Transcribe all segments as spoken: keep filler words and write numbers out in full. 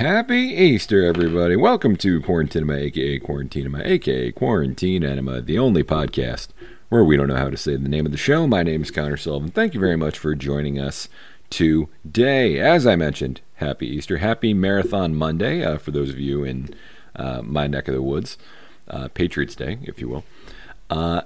Happy Easter, everybody. Welcome to Quarantinema, a k a. Quarantinema, a k a. Quarantine Enema, the only podcast where we don't know how to say the name of the show. My name is Connor Sullivan. Thank you very much for joining us today. As I mentioned, happy Easter. Happy Marathon Monday uh, for those of you in uh, my neck of the woods. Uh, Patriots Day, if you will. Uh,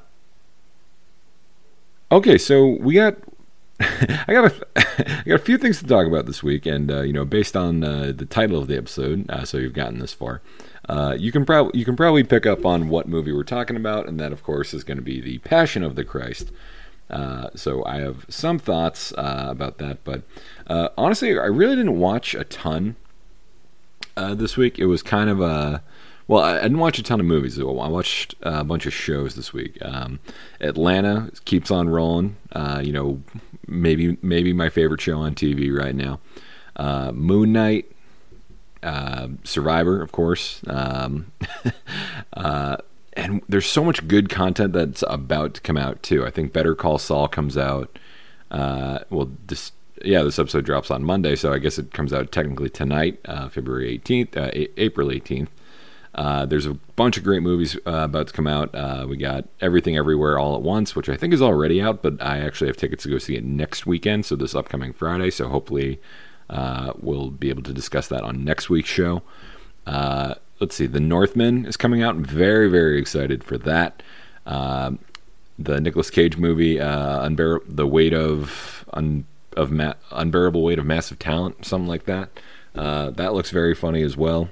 okay, so we got... I got a, I got a few things to talk about this week, and uh, you know, based on uh, the title of the episode, uh, so you've gotten this far, uh, you can probably you can probably pick up on what movie we're talking about, and that, of course, is going to be the Passion of the Christ. Uh, so I have some thoughts uh, about that, but uh, honestly, I really didn't watch a ton uh, this week. It was kind of a Well, I didn't watch a ton of movies. I watched a bunch of shows this week. Um, Atlanta keeps on rolling. Uh, you know, maybe maybe my favorite show on T V right now. Uh, Moon Knight, uh, Survivor, of course. Um, uh, and there's so much good content that's about to come out too. I think Better Call Saul comes out. Uh, well, this yeah, this episode drops on Monday, so I guess it comes out technically tonight, uh, February eighteenth, uh, a- April eighteenth. Uh, there's a bunch of great movies uh, about to come out. Uh, we got Everything Everywhere All at Once, which I think is already out, but I actually have tickets to go see it next weekend, so this upcoming Friday. So hopefully uh, we'll be able to discuss that on next week's show. Uh, let's see, The Northman is coming out. I'm very, very excited for that. Uh, the Nicolas Cage movie, uh, Unbear- The Weight of, un- of Ma- Unbearable Weight of Massive Talent, something like that. Uh, that looks very funny as well.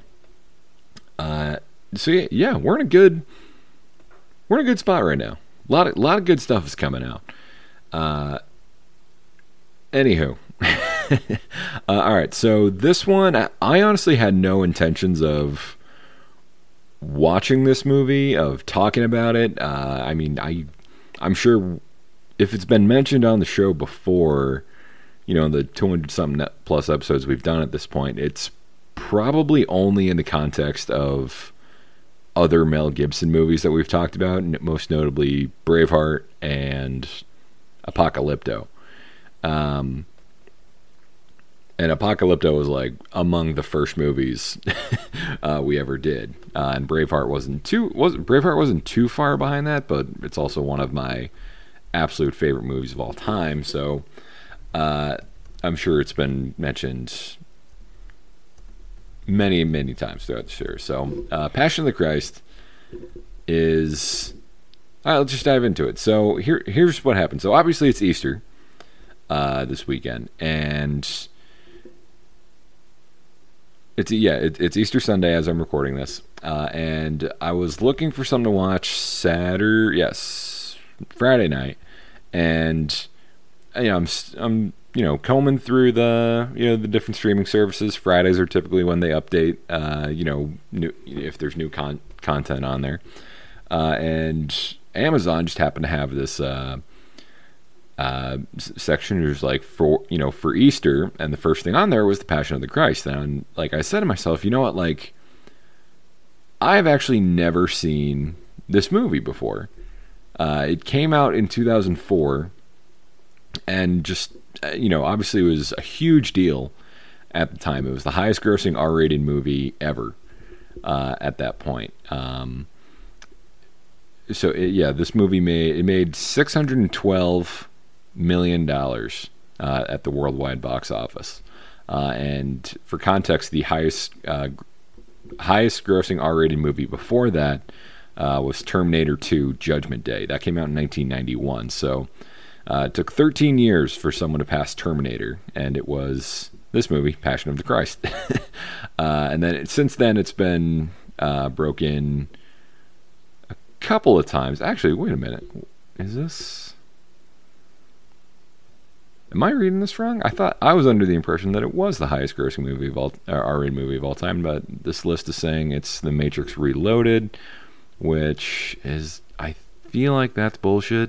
Uh, so yeah, yeah, we're in a good, we're in a good spot right now. A lot of, lot of good stuff is coming out. Uh, anywho, uh, all right. So this one, I, I honestly had no intentions of watching this movie, of talking about it. Uh, I mean, I, I'm sure if it's been mentioned on the show before, you know, the two hundred something plus episodes we've done at this point, it's probably only in the context of other Mel Gibson movies that we've talked about, most notably Braveheart and Apocalypto. Um, and Apocalypto was like among the first movies uh, we ever did, uh, and Braveheart wasn't too wasn't Braveheart wasn't too far behind that, but it's also one of my absolute favorite movies of all time. So uh, I'm sure it's been mentioned many, many times throughout the series. So, uh, Passion of the Christ is... All right, let's just dive into it. So, here, here's what happened. So, obviously, it's Easter uh, this weekend, and it's yeah, it, it's Easter Sunday as I'm recording this, uh, and I was looking for something to watch Saturday, yes, Friday night, and you know, I'm I'm you know, combing through the, you know, the different streaming services. Fridays are typically when they update, uh, you know, new, if there's new con- content on there. Uh, and Amazon just happened to have this uh, uh, section who's like, for, you know, for Easter. And the first thing on there was The Passion of the Christ. And like I said to myself, you know what, like, I've actually never seen this movie before. Uh, it came out in two thousand four, and just, you know, obviously it was a huge deal at the time. It was the highest grossing R-rated movie ever uh, at that point. Um, so, it, yeah, this movie made, it made six hundred twelve million dollars uh, at the worldwide box office. Uh, and for context, the highest uh, highest grossing R-rated movie before that uh, was Terminator two Judgment Day. That came out in nineteen ninety-one. So, Uh, it took thirteen years for someone to pass Terminator, and it was this movie, Passion of the Christ. uh, and then it, since then, it's been uh, broken a couple of times. Actually, wait a minute. Is this... Am I reading this wrong? I thought I was under the impression that it was the highest grossing movie of all, uh, R-rated movie of all time, but this list is saying it's The Matrix Reloaded, which is... I feel like that's bullshit.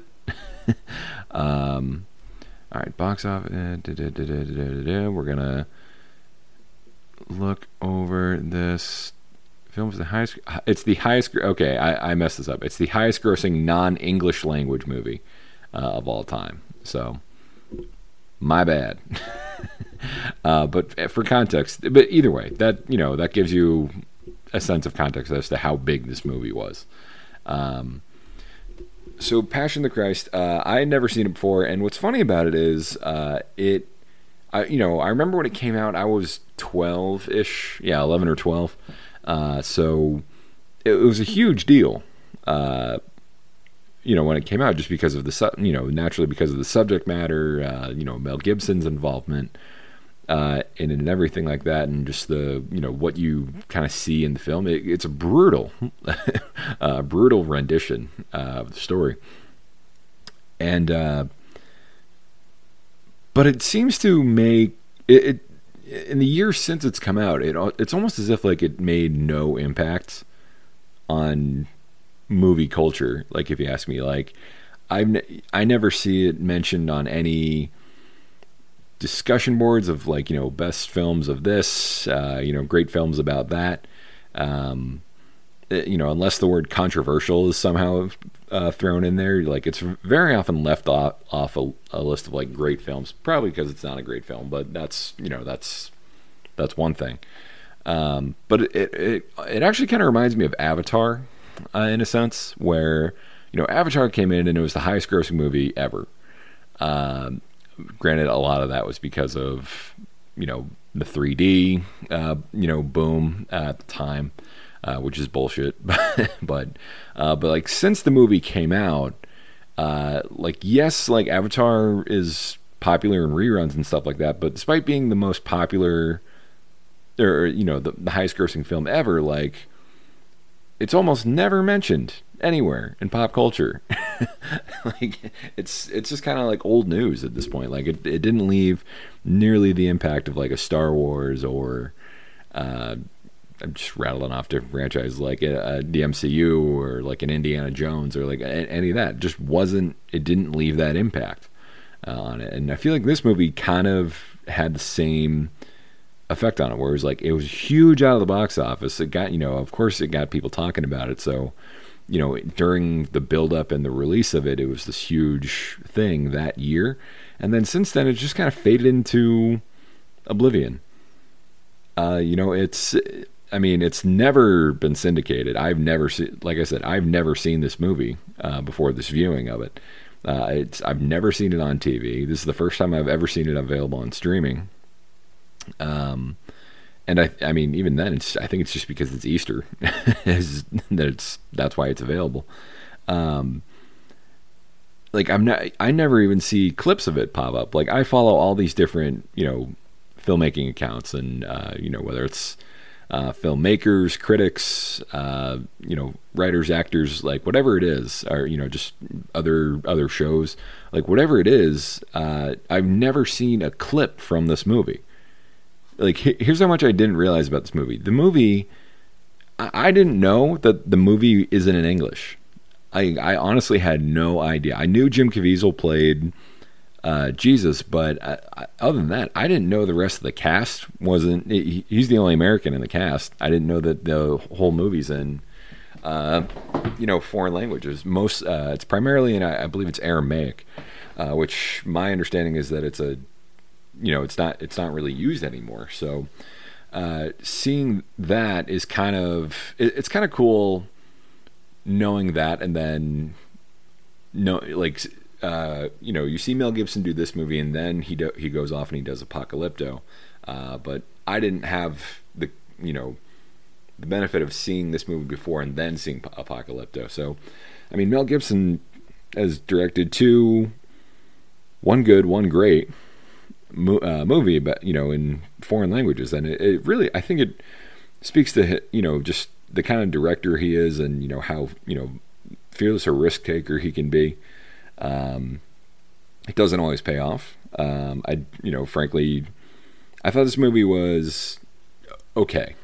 um, all right, box office. Uh, da, da, da, da, da, da, we're gonna look over this. Film's the highest. It's the highest. Okay, I, I messed this up. It's the highest grossing non-English language movie uh, of all time. So, my bad. Uh, but for context, but either way, that you know that gives you a sense of context as to how big this movie was. Um, so Passion of the Christ, uh, I had never seen it before, and what's funny about it is uh, it, I you know I remember when it came out, I was twelve-ish, yeah, eleven or twelve, uh, so it, it was a huge deal. Uh, you know, when it came out, just because of the su- you know naturally because of the subject matter, uh, you know Mel Gibson's involvement. Uh, and, and everything like that, and just the you know what you kind of see in the film, it, it's a brutal, uh, brutal rendition uh, of the story, and uh, but it seems to make it, it in the years since it's come out. It it's almost as if like it made no impact on movie culture. Like if you ask me, like I I never see it mentioned on any discussion boards of like you know best films of this, uh, you know great films about that. Um, you know, unless the word controversial is somehow uh, thrown in there, like it's very often left off off a, a list of like great films. Probably because it's not a great film, but that's you know that's that's one thing. Um, but it it it actually kind of reminds me of Avatar uh, in a sense, where you know Avatar came in and it was the highest grossing movie ever. Um, Granted, a lot of that was because of, you know, the three D, uh, you know, boom at the time, uh, which is bullshit. but, uh, but like since the movie came out, uh, like yes, like Avatar is popular in reruns and stuff like that. But despite being the most popular, or you know, the, the highest grossing film ever, like it's almost never mentioned anywhere in pop culture. Like it's it's just kind of like old news at this point. Like it, it didn't leave nearly the impact of like a Star Wars or uh, I'm just rattling off different franchises like a, a the M C U or like an Indiana Jones or like a, any of that. It just wasn't. It didn't leave that impact uh, on it. And I feel like this movie kind of had the same effect on it, where it was like it was huge out of the box office. It got you know, of course, it got people talking about it. So. You know, during the build-up and the release of it, it was this huge thing that year. And then since then, it just kind of faded into oblivion. Uh, you know, it's, I mean, it's never been syndicated. I've never seen, like I said, I've never seen this movie uh, before this viewing of it. Uh, it's I've never seen it on T V. This is the first time I've ever seen it available on streaming. Um, And I, I mean, even then, it's. I think it's just because it's Easter, that it's that's why it's available. Um, like I'm not, I never even see clips of it pop up. Like I follow all these different, you know, filmmaking accounts, and uh, you know whether it's uh, filmmakers, critics, uh, you know, writers, actors, like whatever it is, or you know, just other other shows, like whatever it is. Uh, I've never seen a clip from this movie. Like, here's how much I didn't realize about this movie. The movie, I didn't know that the movie isn't in English. I, I honestly had no idea. I knew Jim Caviezel played uh, Jesus, but I, I, other than that, I didn't know the rest of the cast wasn't. He, he's the only American in the cast. I didn't know that the whole movie's in, uh, you know, foreign languages. Most, uh, it's primarily in, I believe it's Aramaic, uh, which my understanding is that it's a you know, it's not it's not really used anymore. So uh, seeing that is kind of it, it's kind of cool knowing that, and then no like uh, you know you see Mel Gibson do this movie, and then he do, he goes off and he does Apocalypto. Uh, but I didn't have the you know the benefit of seeing this movie before and then seeing Apocalypto. So I mean, Mel Gibson has directed two, one good, one great. Uh, movie, but you know, in foreign languages, and it, it really, I think it speaks to you know just the kind of director he is, and you know how you know fearless a risk taker he can be. Um, it doesn't always pay off. Um, I, you know, frankly, I thought this movie was okay.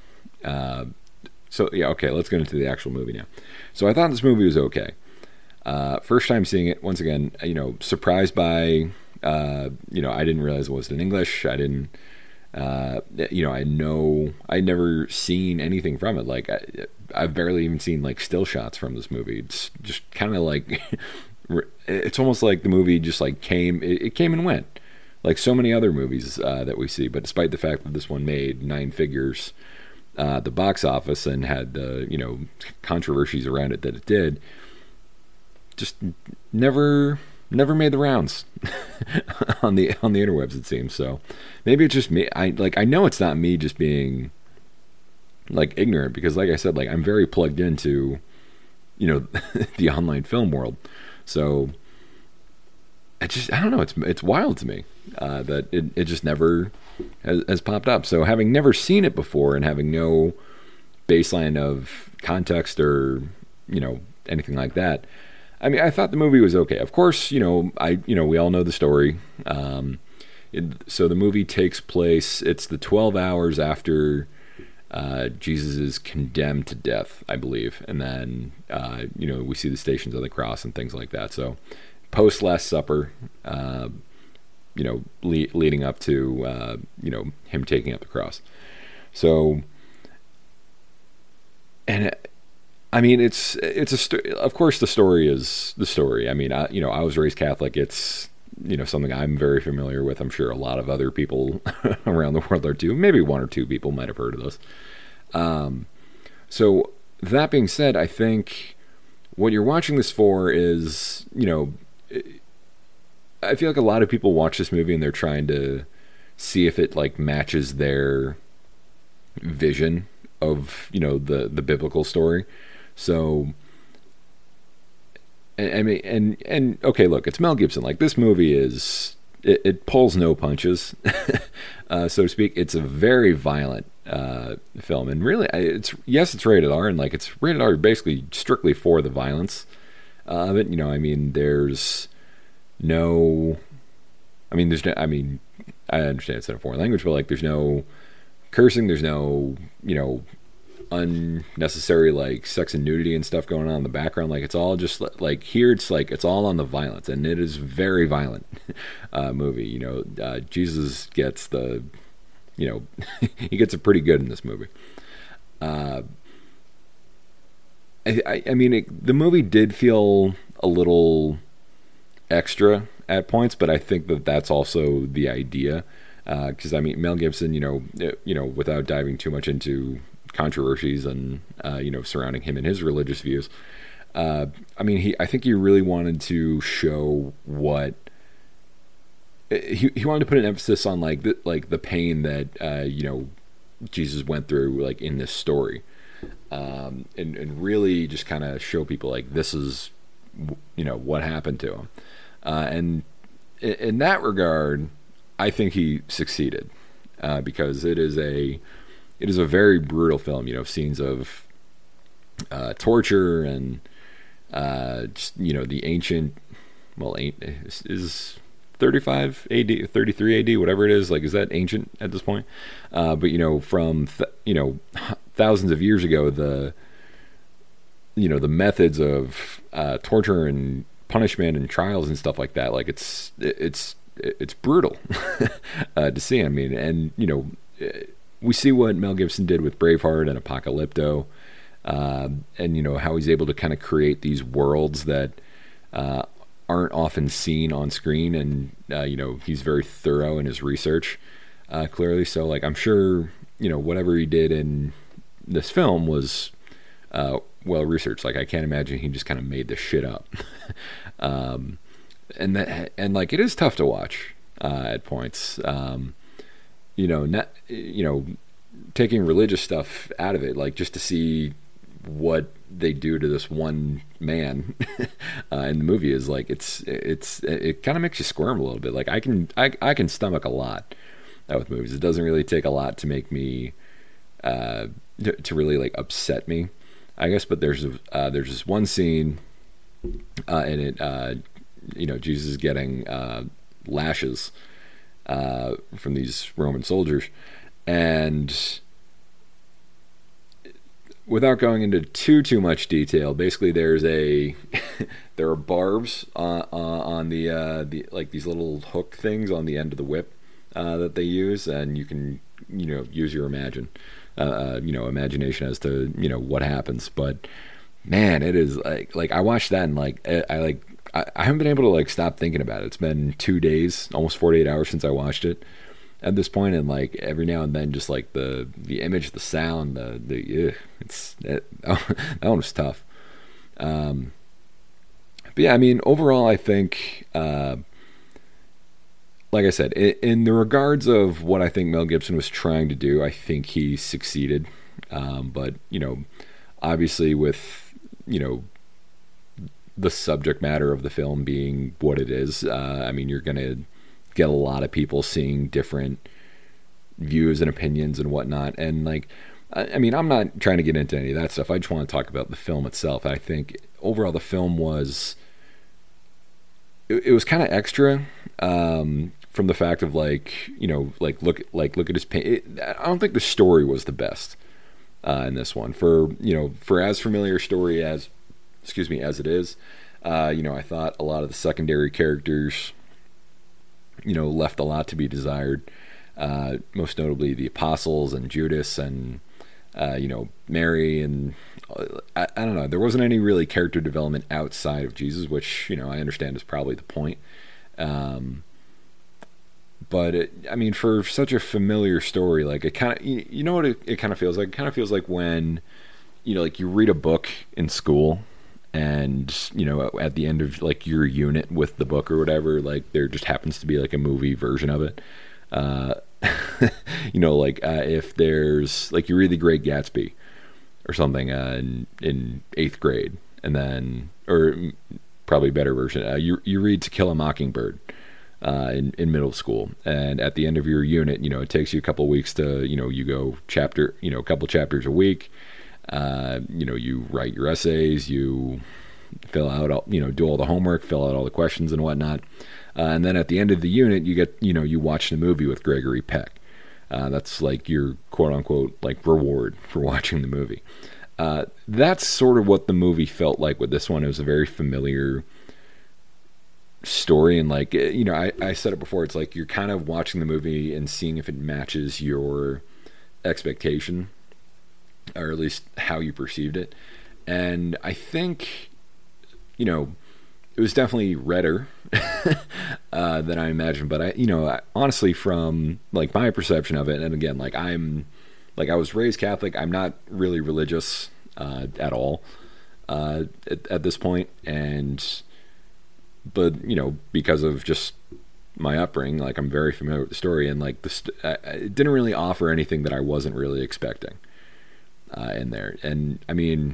Uh, so yeah, okay, let's get into the actual movie now. So I thought this movie was okay. Uh, first time seeing it, once again, you know, surprised by. Uh, you know, I didn't realize it wasn't in English. I didn't, uh, you know, I know I'd never seen anything from it. Like, I, I've barely even seen like still shots from this movie. It's just kind of like, it's almost like the movie just like came, it, it came and went. like so many other movies uh, that we see. But despite the fact that this one made nine figures uh, at the box office and had the, you know, controversies around it that it did, just never never made the rounds on the on the interwebs, it seems. So maybe it's just me. I like I know it's not me just being like ignorant, because like I said, like I'm very plugged into, you know, the online film world. So I just I don't know. It's it's wild to me uh, that it it just never has, has popped up. So having never seen it before and having no baseline of context or, you know, anything like that, I mean, I thought the movie was okay. Of course, you know, I you know we all know the story. Um, it, so the movie takes place. It's the twelve hours after uh, Jesus is condemned to death, I believe, and then uh, you know we see the Stations of the Cross and things like that. So post Last Supper, uh, you know, le- leading up to uh, you know him taking up the cross. So, and. It, I mean, it's it's a st- of course the story is the story. I mean, I, you know, I was raised Catholic. It's, you know, something I'm very familiar with. I'm sure a lot of other people around the world are too. Maybe one or two people might have heard of this. Um, so that being said, I think what you're watching this for is, you know, I feel like a lot of people watch this movie and they're trying to see if it like matches their vision of, you know, the the biblical story. So, I mean, and, and, okay, look, it's Mel Gibson. Like, this movie is, it, it pulls no punches, uh, so to speak. It's a very violent uh, film. And really, it's, yes, it's rated R, and, like, it's rated R basically strictly for the violence of it. You know, I mean, there's no, I mean, there's no, I mean, I understand it's in a foreign language, but, like, there's no cursing, there's no, you know, unnecessary like sex and nudity and stuff going on in the background. Like, it's all just like here it's like it's all on the violence, and it is very violent uh movie. You know, uh Jesus gets the, you know, he gets it pretty good in this movie. uh I, I, I mean it, the movie did feel a little extra at points, but I think that that's also the idea, because uh, I mean Mel Gibson, you know, you know, without diving too much into controversies and uh, you know surrounding him and his religious views. Uh, I mean, he I think he really wanted to show what he he wanted to put an emphasis on, like the like the pain that uh, you know Jesus went through, like in this story, um, and and really just kind of show people like this is, you know, what happened to him, uh, and in, in that regard, I think he succeeded, uh, because it is a It is a very brutal film, you know, scenes of uh, torture and uh, just, you know, the ancient, well, is, is thirty-five A D, thirty-three A D, whatever it is, like, is that ancient at this point? Uh, but, you know, from, th- you know, thousands of years ago, the, you know, the methods of uh, torture and punishment and trials and stuff like that, like, it's, it's, it's brutal uh, to see. I mean, and, you know, it, we see what Mel Gibson did with Braveheart and Apocalypto, uh, and, you know, how he's able to kind of create these worlds that uh, aren't often seen on screen. And, uh, you know, he's very thorough in his research, uh, clearly. So, like, I'm sure, you know, whatever he did in this film was uh, well researched. Like, I can't imagine he just kind of made this shit up. um, and, that, and, like, it is tough to watch uh, at points. Um, you know, not, you know, taking religious stuff out of it, like, just to see what they do to this one man uh, in the movie is like, it's, it's, it kind of makes you squirm a little bit. Like, I can, I, I can stomach a lot uh, with movies. It doesn't really take a lot to make me, uh, to, to really like upset me, I guess. But there's, uh, there's this one scene, uh, in it, uh, you know, Jesus is getting, uh, lashes, Uh, from these Roman soldiers, and without going into too too much detail, basically there's a there are barbs uh, uh, on the uh, the like these little hook things on the end of the whip uh, that they use, and you can, you know, use your imagine uh, you know imagination as to, you know, what happens. But man, it is like like I watched that and like I, I like I, I haven't been able to like stop thinking about it. It's been two days, almost forty-eight hours since I watched it at this point, and like every now and then, just like the the image, the sound, the the ugh, it's it, that one was tough. Um, but yeah, I mean, overall, I think, uh, like I said, in, in the regards of what I think Mel Gibson was trying to do, I think he succeeded. Um, but you know, obviously, with you know the subject matter of the film being what it is, uh, I mean, you're gonna get a lot of people seeing different views and opinions and whatnot. And like, I, I mean, I'm not trying to get into any of that stuff. I just want to talk about the film itself. I think overall the film was, it, it was kind of extra, um, from the fact of like, you know, like look, like look at his paint. It, I don't think the story was the best, uh, in this one for, you know, for as familiar story as, excuse me, as it is, uh, you know, I thought a lot of the secondary characters, you know, left a lot to be desired. Uh, most notably the apostles and Judas and, uh, you know, Mary. And uh, I, I don't know, there wasn't any really character development outside of Jesus, which, you know, I understand is probably the point. Um, but it, I mean, for such a familiar story, like it kind of, you, you know what it, it kind of feels like? It kind of feels like when, you know, like you read a book in school, and you know, at the end of like your unit with the book or whatever, like there just happens to be like a movie version of it. Uh, you know, like uh, if there's like you read The Great Gatsby or something uh, in, in eighth grade, and then or probably better version, uh, you you read To Kill a Mockingbird uh, in in middle school, and at the end of your unit, you know, it takes you a couple weeks to, you know, you go chapter, you know, a couple chapters a week. Uh, you know, you write your essays, you fill out, all, you know, do all the homework, fill out all the questions and whatnot. Uh, and then at the end of the unit, you get, you know, you watch the movie with Gregory Peck. Uh, that's like your quote unquote, like reward for watching the movie. Uh, that's sort of what the movie felt like with this one. It was a very familiar story. And like, you know, I, I said it before, it's like you're kind of watching the movie and seeing if it matches your expectation, or at least how you perceived it. And I think, you know, it was definitely redder uh, than I imagined. But I, you know, I, honestly, from like my perception of it, and again, like I'm, like I was raised Catholic. I'm not really religious uh, at all uh, at, at this point, and but you know, because of just my upbringing, like I'm very familiar with the story, and like the st- I, it didn't really offer anything that I wasn't really expecting. Uh, in there. And I mean,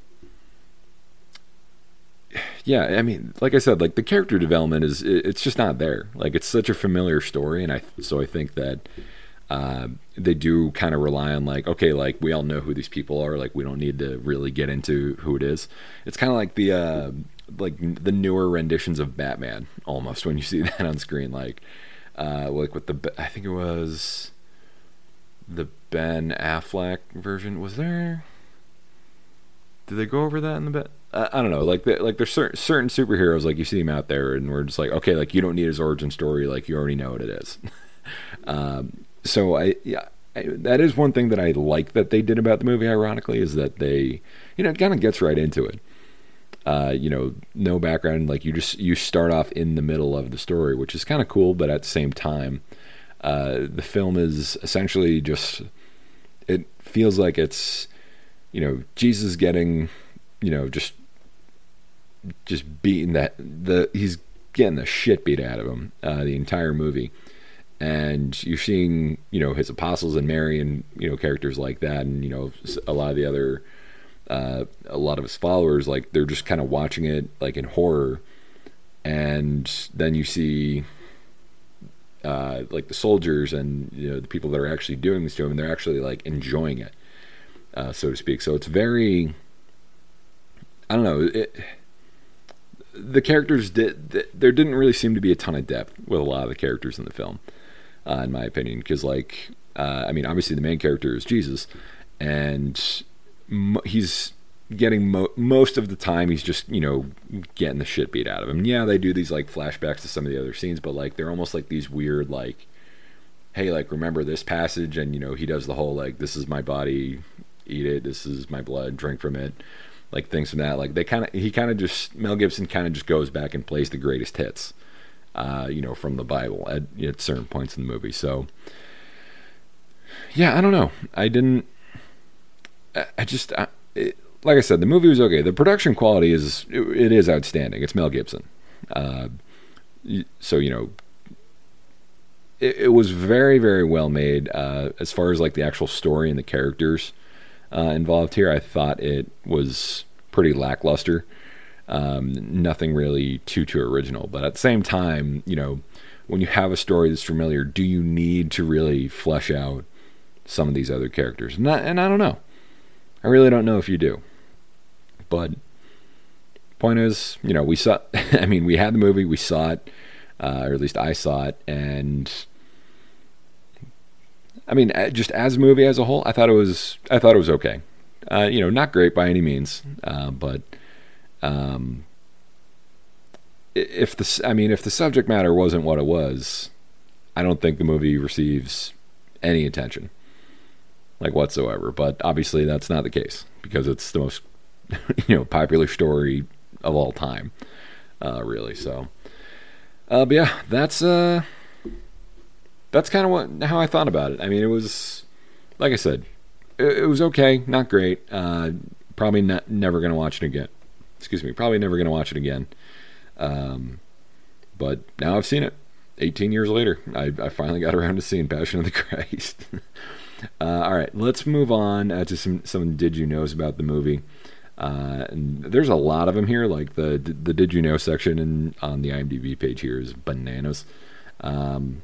yeah, I mean, like I said, like the character development is, it's just not there. Like it's such a familiar story. And I, so I think that, uh, they do kind of rely on like, okay, like we all know who these people are. Like we don't need to really get into who it is. It's kind of like the, uh, like the newer renditions of Batman almost when you see that on screen, like, uh, like with the, I think it was the Ben Affleck version. Was there? Did they go over that in the bit? I, I don't know. Like, the, like there's certain certain superheroes, like you see them out there, and we're just like, okay, like you don't need his origin story. Like you already know what it is. um, so I, yeah, I, that is one thing that I like that they did about the movie. Ironically, is that they, you know, it kind of gets right into it. Uh, you know, no background. Like you just you start off in the middle of the story, which is kind of cool, but at the same time, Uh, the film is essentially just, it feels like it's, you know, Jesus getting, you know, just, just beating that, the, he's getting the shit beat out of him, uh, the entire movie. And you're seeing, you know, his apostles and Mary and, you know, characters like that. And, you know, a lot of the other, uh, a lot of his followers, like they're just kind of watching it like in horror. And then you see, Uh, like the soldiers and, you know, the people that are actually doing this to him, and they're actually like enjoying it, uh, so to speak. So it's very, I don't know, it, the characters did, there didn't really seem to be a ton of depth with a lot of the characters in the film, uh, in my opinion, because like, uh, I mean, obviously the main character is Jesus, and mo- he's getting mo- most of the time he's just, you know, getting the shit beat out of him. Yeah, they do these like flashbacks to some of the other scenes, but like they're almost like these weird like, hey, like remember this passage, and you know he does the whole like, this is my body, eat it, this is my blood, drink from it, like things from that. Like they kind of, he kind of just Mel Gibson kind of just goes back and plays the greatest hits, uh, you know, from the Bible at, at certain points in the movie. So yeah, I don't know. I didn't. I, I just I, it, like I said, the movie was okay. The production quality is it, it is outstanding. It's Mel Gibson, uh, so you know. It, it was very, very well made. Uh, as far as like the actual story and the characters uh, involved here, I thought it was pretty lackluster. Um, nothing really too too original. But at the same time, you know, when you have a story that's familiar, do you need to really flesh out some of these other characters? And I, and I don't know. I really don't know if you do. But point is, you know, we saw. I mean, we had the movie, we saw it. Uh, or at least I saw it, and I mean, just as a movie as a whole, I thought it was, I thought it was okay. Uh, you know, not great by any means, uh, but um, if the, I mean, if the subject matter wasn't what it was, I don't think the movie receives any attention, like whatsoever. But obviously, that's not the case because it's the most, you know, popular story of all time, uh, really. So. Uh, but yeah, that's uh, that's kind of what how I thought about it. I mean, it was, like I said, it, it was okay, not great. Uh, probably not never gonna watch it again. Excuse me, probably never gonna watch it again. Um, but now I've seen it. eighteen years later, I, I finally got around to seeing Passion of the Christ. uh, all right, let's move on uh, to some some did you knows about the movie. Uh, and there's a lot of them here. Like the the did you know section in, on the IMDb page here is bananas. Um,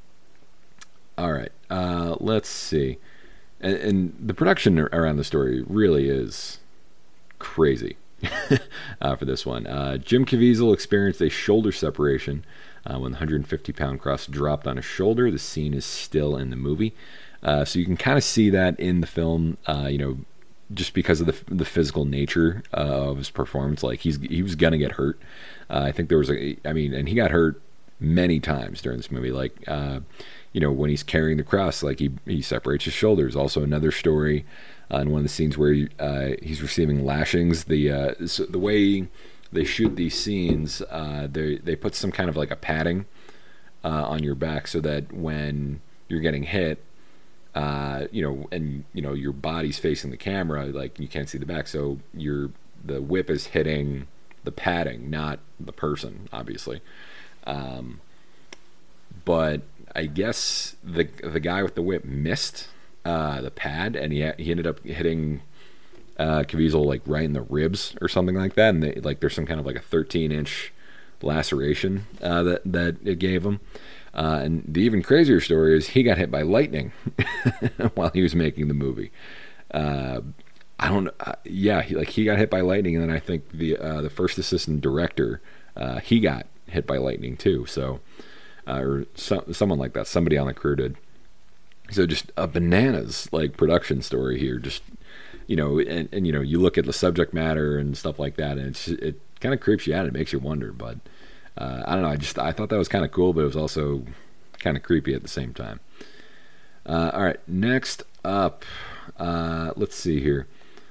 all right, uh, let's see. And, and the production around the story really is crazy uh, for this one. Uh, Jim Caviezel experienced a shoulder separation uh, when the one hundred fifty pound cross dropped on his shoulder. The scene is still in the movie, uh, so you can kind of see that in the film. Uh, you know. Just because of the the physical nature uh, of his performance, like he's he was gonna get hurt. Uh, I think there was a, I mean, and he got hurt many times during this movie. Like, uh, you know, when he's carrying the cross, like he he separates his shoulders. Also, another story uh, in one of the scenes where he, uh, he's receiving lashings. The uh, so the way they shoot these scenes, uh, they they put some kind of like a padding uh, on your back so that when you're getting hit. Uh, you know, and you know your body's facing the camera, like you can't see the back, so your the whip is hitting the padding, not the person, obviously. Um, but I guess the the guy with the whip missed uh, the pad, and he he ended up hitting uh, Caviezel like right in the ribs or something like that, and they, like there's some kind of like a thirteen inch laceration uh, that that it gave him. Uh, and the even crazier story is he got hit by lightning while he was making the movie. Uh, I don't know. Uh, yeah, he, like he got hit by lightning, and then I think the uh, the first assistant director uh, he got hit by lightning too. So, uh, or so, someone like that, somebody on the crew did. So just a bananas like production story here. Just you know, and, and you know, you look at the subject matter and stuff like that, and it's it kind of creeps you out. It makes you wonder, but. Uh, I don't know. I just I thought that was kind of cool, but it was also kind of creepy at the same time. Uh, all right, next up, uh, let's see here.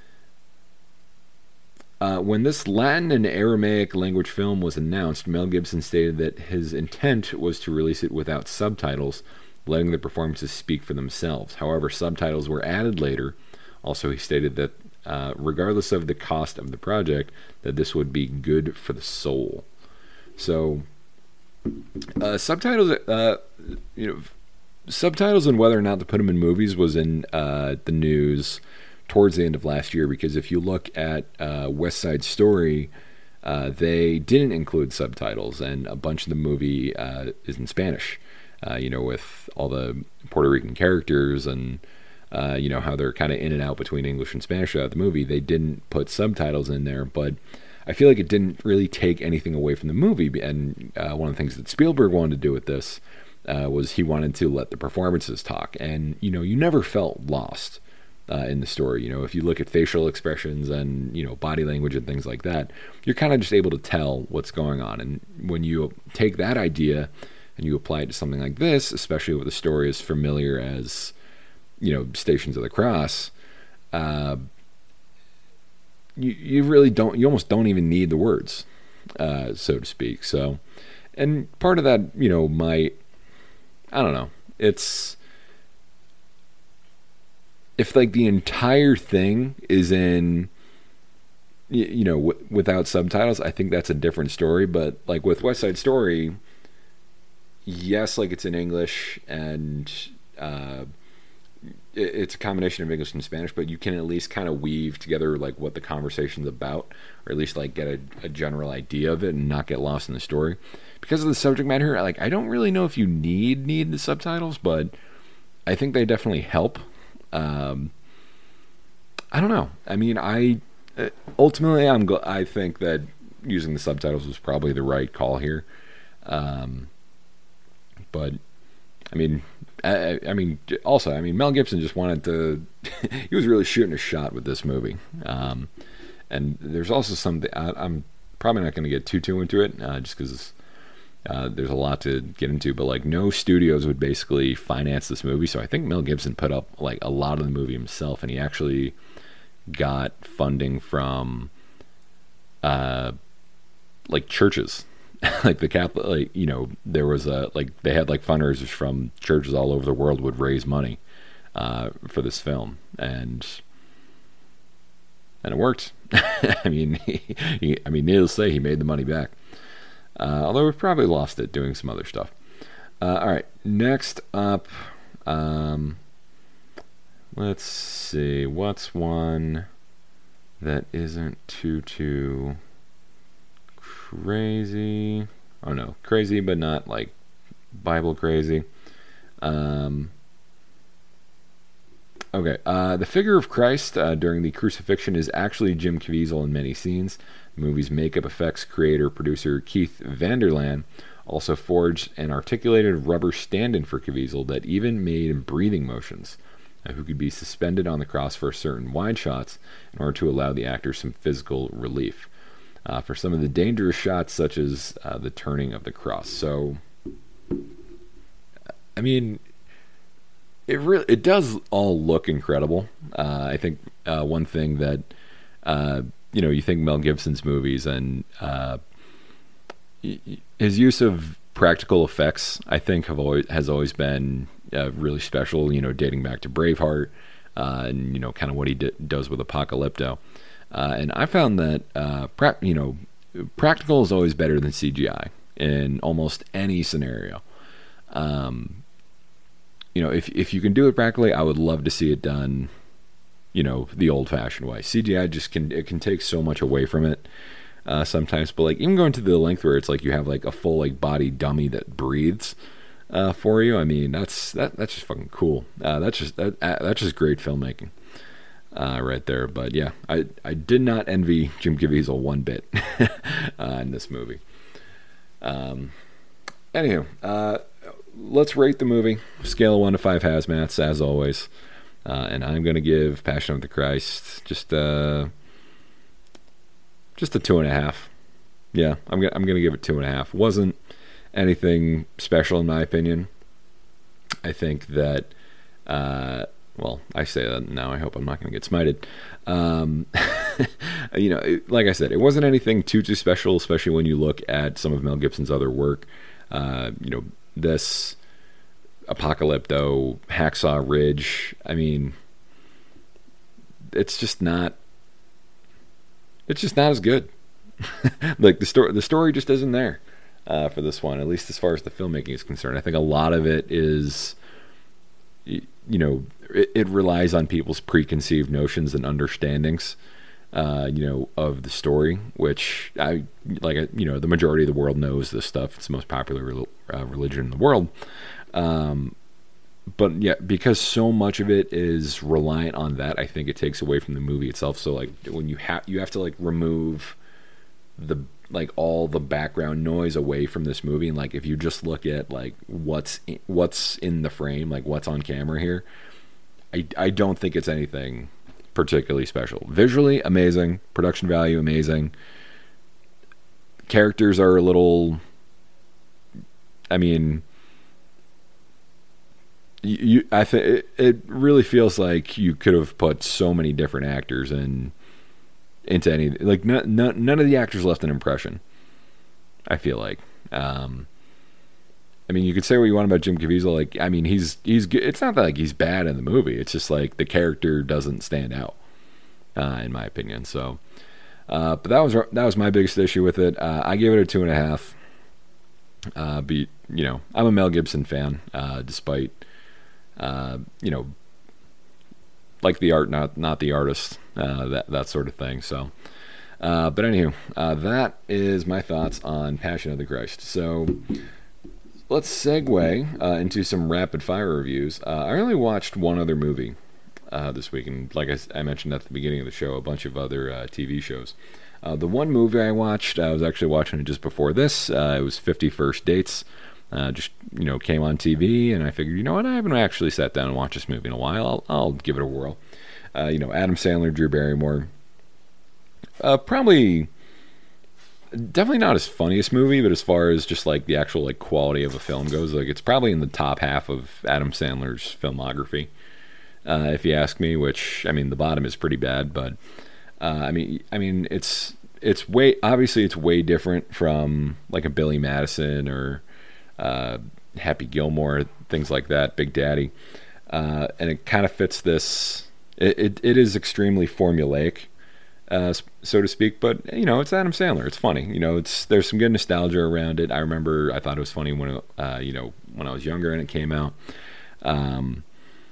Uh, when this Latin and Aramaic language film was announced, Mel Gibson stated that his intent was to release it without subtitles, letting the performances speak for themselves. However, subtitles were added later. Also, he stated that uh, regardless of the cost of the project, that this would be good for the soul. So, uh, subtitles, uh, you know, subtitles and whether or not to put them in movies was in uh, the news towards the end of last year, because if you look at uh, West Side Story, uh, they didn't include subtitles, and a bunch of the movie uh, is in Spanish, uh, you know, with all the Puerto Rican characters and, uh, you know, how they're kind of in and out between English and Spanish throughout the movie. They didn't put subtitles in there, but I feel like it didn't really take anything away from the movie. And uh, one of the things that Spielberg wanted to do with this uh, was he wanted to let the performances talk. And, you know, you never felt lost uh, in the story. You know, if you look at facial expressions and, you know, body language and things like that, you're kind of just able to tell what's going on. And when you take that idea and you apply it to something like this, especially with a story as familiar as, you know, Stations of the Cross, uh, you you really don't. You almost don't even need the words, uh, so to speak. So, and part of that, you know, might I don't know. It's if like the entire thing is in, you, you know, w- without subtitles, I think that's a different story. But like with West Side Story, yes, like it's in English and uh, it, it's a combination of English and Spanish, but you can at least kind of weave together like what the conversation's about, or at least like get a, a general idea of it and not get lost in the story. Because of the subject matter, like I don't really know if you need need the subtitles, but I think they definitely help. Um, I don't know. I mean, I ultimately I'm go- I think that using the subtitles was probably the right call here. Um, but I mean, I, I mean, also, I mean, Mel Gibson just wanted to. He was really shooting a shot with this movie. Um, and there's also something I, I'm probably not going to get too too into it, uh, just because. Uh, there's a lot to get into, but like no studios would basically finance this movie, so I think Mel Gibson put up like a lot of the movie himself, and he actually got funding from uh, like churches, like the Catholic, like you know there was a like they had like fundraisers from churches all over the world would raise money uh, for this film, and and it worked. I mean, he, he, I mean, needless to say, he made the money back. Uh, although we've probably lost it doing some other stuff. Uh, all right, next up, um, let's see, what's one that isn't too, too crazy? Oh no, crazy, but not like Bible crazy. Um, okay, uh, the figure of Christ uh, during the crucifixion is actually Jim Caviezel in many scenes. The movie's makeup effects creator, producer Keith Vanderlaan also forged an articulated rubber stand-in for Caviezel that even made him breathing motions, uh, who could be suspended on the cross for certain wide shots in order to allow the actor some physical relief uh, for some of the dangerous shots, such as uh, the turning of the cross. So, I mean, it really it does all look incredible. Uh, I think uh, one thing that uh, you know, you think Mel Gibson's movies and uh, his use of practical effects, I think, have always has always been uh, really special. You know, dating back to Braveheart, uh, and you know, kind of what he d- does with Apocalypto. Uh, and I found that uh, pra- you know, practical is always better than C G I in almost any scenario. Um, you know, if if you can do it practically, I would love to see it done, you know, the old-fashioned way. C G I just can it can take so much away from it uh, sometimes. But like even going to the length where it's like you have like a full like body dummy that breathes uh, for you. I mean, that's that that's just fucking cool. Uh, that's just that uh, that's just great filmmaking uh, right there. But yeah, I I did not envy Jim Caviezel one bit uh, in this movie. Um. Anywho, uh, let's rate the movie. Scale of one to five hazmats as always. Uh, and I'm going to give Passion of the Christ just uh, just a two and a half. Yeah, I'm gonna I'm gonna give it two and a half. Wasn't anything special in my opinion. I think that uh, well, I say that now. I hope I'm not going to get smited. Um, you know, it, like I said, it wasn't anything too too special, especially when you look at some of Mel Gibson's other work. Uh, you know, this. Apocalypto, Hacksaw Ridge. I mean, it's just not. It's just not as good. Like the story, the story just isn't there uh, for this one. At least as far as the filmmaking is concerned, I think a lot of it is, you know, it, it relies on people's preconceived notions and understandings, uh, you know, of the story. Which I like. You know, the majority of the world knows this stuff. It's the most popular uh, religion in the world. Um, but yeah, because so much of it is reliant on that, I think it takes away from the movie itself. So like when you have, you have to like remove the, like all the background noise away from this movie. And like, if you just look at like what's, in, what's in the frame, like what's on camera here, I, I don't think it's anything particularly special. Visually amazing, production value amazing. Characters are a little, I mean, You, you, I think it, it really feels like you could have put so many different actors in into any, like, n- n- none of the actors left an impression, I feel like. Um, I mean, you could say what you want about Jim Caviezel. Like, I mean, he's he's good. It's not that like he's bad in the movie. It's just like the character doesn't stand out, uh, in my opinion. So, uh, but that was that was my biggest issue with it. Uh, I gave it a two and a half. Uh, be you know, I'm a Mel Gibson fan, uh, despite uh, you know, like the art, not not the artist, uh, that that sort of thing. So, uh, but anywho, uh, that is my thoughts on Passion of the Christ. So. Let's segue uh, into some rapid fire reviews. Uh, I only watched one other movie uh, this week, and like I, I mentioned at the beginning of the show, a bunch of other uh, T V shows. Uh, the one movie I watched, I was actually watching it just before this. Uh, it was fifty First Dates. Uh, just you know, came on T V, and I figured, you know what, I haven't actually sat down and watched this movie in a while. I'll, I'll give it a whirl. Uh, you know, Adam Sandler, Drew Barrymore. Uh, probably. Definitely not his funniest movie, but as far as just like the actual like quality of a film goes, like it's probably in the top half of Adam Sandler's filmography, uh, if you ask me. Which I mean, the bottom is pretty bad, but uh, I mean, I mean, it's it's way obviously it's way different from like a Billy Madison or uh, Happy Gilmore, things like that, Big Daddy, uh, and it kind of fits this. It, it it is extremely formulaic. Uh, so to speak, but you know, it's Adam Sandler. It's funny, you know. It's there's some good nostalgia around it. I remember I thought it was funny when uh, you know when I was younger and it came out. Um,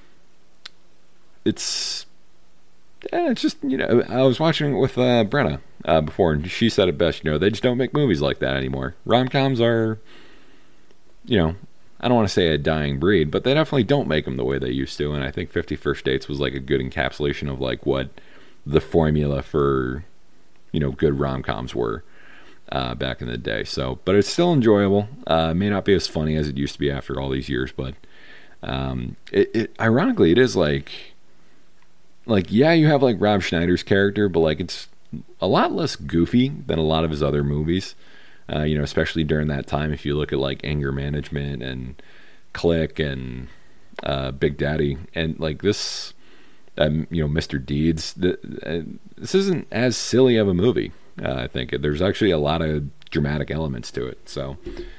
it's yeah, it's just you know I was watching it with uh, Brenna uh, before, and she said it best. You know, they just don't make movies like that anymore. Rom-coms are, you know, I don't want to say a dying breed, but they definitely don't make them the way they used to. And I think fifty First Dates was like a good encapsulation of like what the formula for, you know, good rom-coms were uh, back in the day. So, but it's still enjoyable. Uh, may not be as funny as it used to be after all these years, but um, it, it ironically it is like, like yeah, you have like Rob Schneider's character, but like it's a lot less goofy than a lot of his other movies. Uh, you know, especially during that time. If you look at like Anger Management and Click and uh, Big Daddy, and like this. Um, you know, Mister Deeds. The, uh, this isn't as silly of a movie. Uh, I think there's actually a lot of dramatic elements to it. So,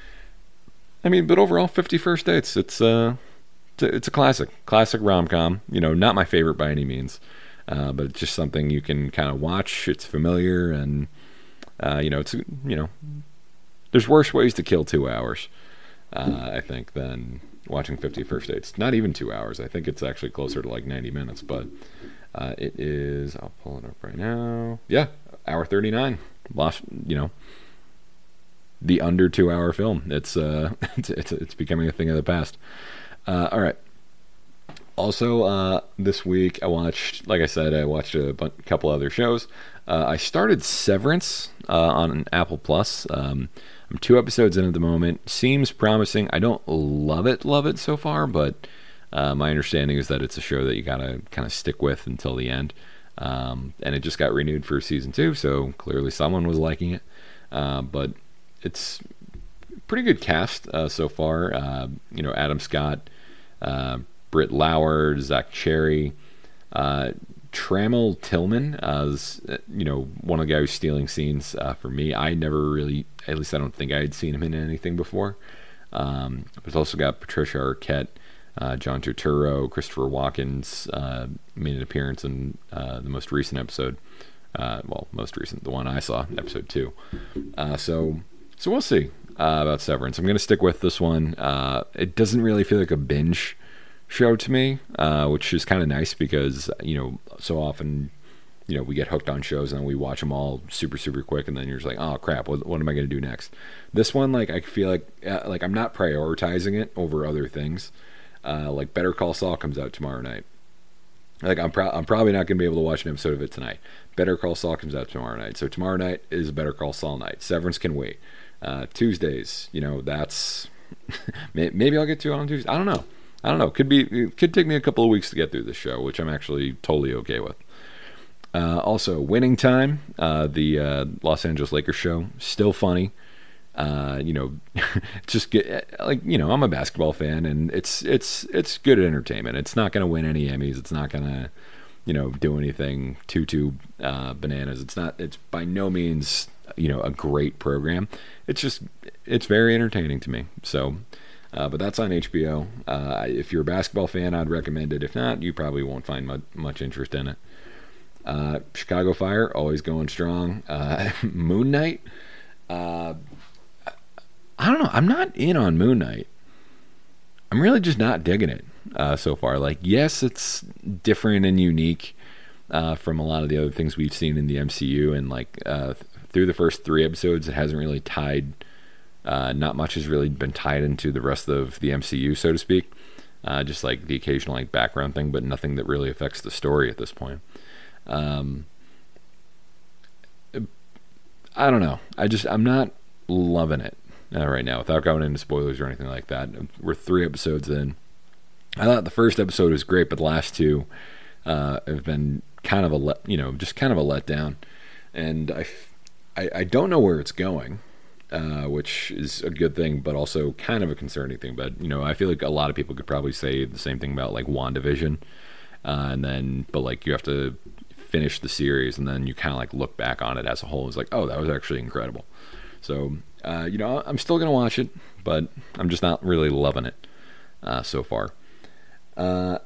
I mean, but overall, fifty First Dates. It's uh, it's a, it's a classic, classic rom com. You know, not my favorite by any means, uh, but it's just something you can kind of watch. It's familiar, and uh, you know, it's you know, there's worse ways to kill two hours. Uh, I think than watching fifty First Dates. Not even two hours. I think it's actually closer to like ninety minutes, but uh, it is, I'll pull it up right now. Yeah, hour thirty-nine. Lost, you know, the under two hour film. It's, uh, it's, it's, it's becoming a thing of the past. Uh, all right. Also, uh, this week I watched, like I said, I watched a bunch, couple other shows. Uh, I started Severance uh, on Apple Plus. Um, I'm two episodes in at the moment. Seems promising. I don't love it, love it so far, but uh, my understanding is that it's a show that you gotta kind of stick with until the end. Um, and it just got renewed for season two, so clearly someone was liking it. Uh, but it's pretty good cast uh, so far. Uh, you know, Adam Scott, uh, Britt Lauer, Zach Cherry, uh, Trammell Tillman as you know one of the guys stealing scenes uh, for me. I never really, at least I don't think I had seen him in anything before. Um, but it's also got Patricia Arquette, uh, John Turturro, Christopher Walken's uh, made an appearance in uh, the most recent episode. Uh, well, most recent, the one I saw, episode two. Uh, so, so we'll see uh, about Severance. I'm going to stick with this one. Uh, it doesn't really feel like a binge show to me, uh, which is kind of nice because, you know, so often, you know, we get hooked on shows and then we watch them all super, super quick, and then you're just like, oh crap, what, what am I going to do next? This one, like, I feel like, uh, like I'm not prioritizing it over other things. Uh, like Better Call Saul comes out tomorrow night. Like I'm, pro- I'm probably not going to be able to watch an episode of it tonight. Better Call Saul comes out tomorrow night. So tomorrow night is a Better Call Saul night. Severance can wait. Uh, Tuesdays, you know, that's maybe I'll get to it on Tuesday. I don't know. I don't know. Could be. It could take me a couple of weeks to get through this show, which I'm actually totally okay with. Uh, also, Winning Time, uh, the uh, Los Angeles Lakers show, still funny. Uh, you know, just get like you know, I'm a basketball fan, and it's it's it's good entertainment. It's not going to win any Emmys. It's not going to, you know, do anything too too uh, bananas. It's not. It's by no means, you know, a great program. It's just it's very entertaining to me. So, uh, but that's on H B O. Uh, if you're a basketball fan, I'd recommend it. If not, you probably won't find much, much interest in it. Uh, Chicago Fire, always going strong. Uh, Moon Knight. Uh, I don't know. I'm not in on Moon Knight. I'm really just not digging it uh, so far. Like, yes, it's different and unique uh, from a lot of the other things we've seen in the M C U, and like uh, through the first three episodes, it hasn't really tied. Uh, not much has really been tied into the rest of the M C U, so to speak. Uh, just like the occasional like background thing, but nothing that really affects the story at this point. Um, I don't know. I just I'm not loving it. Uh, right now, without going into spoilers or anything like that. We're three episodes in. I thought the first episode was great, but the last two uh, have been kind of a let, you know, just kind of a letdown. And I, I, I don't know where it's going, uh, which is a good thing, but also kind of a concerning thing. But you know, I feel like a lot of people could probably say the same thing about like WandaVision, uh, and then but like you have to finish the series, and then you kind of like look back on it as a whole. It's like, oh, that was actually incredible. So. Uh, you know, I'm still going to watch it, but I'm just not really loving it uh, so far. Uh,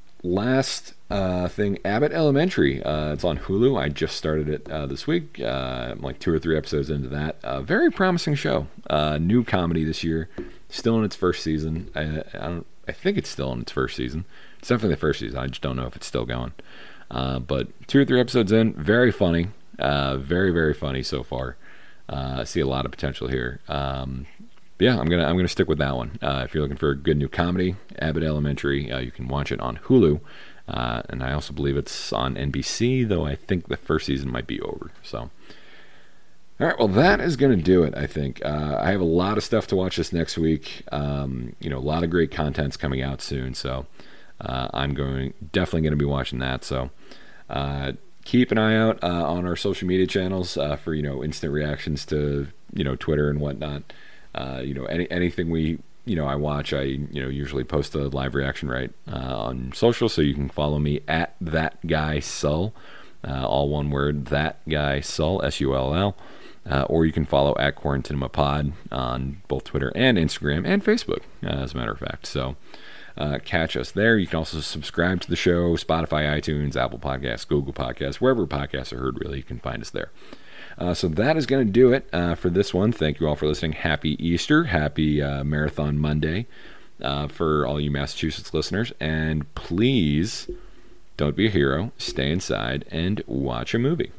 last uh, thing, Abbott Elementary. Uh, it's on Hulu. I just started it uh, this week. Uh, I'm like two or three episodes into that. Uh, very promising show. Uh, new comedy this year. Still in its first season. I, I don't. I think it's still in its first season. It's definitely the first season. I just don't know if it's still going. Uh, but two or three episodes in, very funny. Uh, very very funny so far. Uh, I see a lot of potential here. Um, yeah, I'm gonna I'm gonna stick with that one. Uh, if you're looking for a good new comedy, Abbott Elementary, uh, you can watch it on Hulu, uh, and I also believe it's on N B C. Though I think the first season might be over. So, all right, well that is gonna do it. I think uh, I have a lot of stuff to watch this next week. Um, you know, a lot of great content's coming out soon. So uh, I'm going definitely gonna be watching that. So. Uh, Keep an eye out uh, on our social media channels uh, for you know instant reactions to you know Twitter and whatnot. Uh, you know any anything we you know I watch, I you know usually post a live reaction right uh, on social, so you can follow me at that guy Sull, uh, all one word, that guy Sull, S U L L, uh, or you can follow at Quarantinema Pod on both Twitter and Instagram and Facebook, uh, as a matter of fact. So. Uh, catch us there. You can also subscribe to the show, Spotify, iTunes, Apple Podcasts, Google Podcasts, wherever podcasts are heard, really, you can find us there. Uh, so that is going to do it uh, for this one. Thank you all for listening. Happy Easter. Happy uh, Marathon Monday uh, for all you Massachusetts listeners. And please don't be a hero. Stay inside and watch a movie.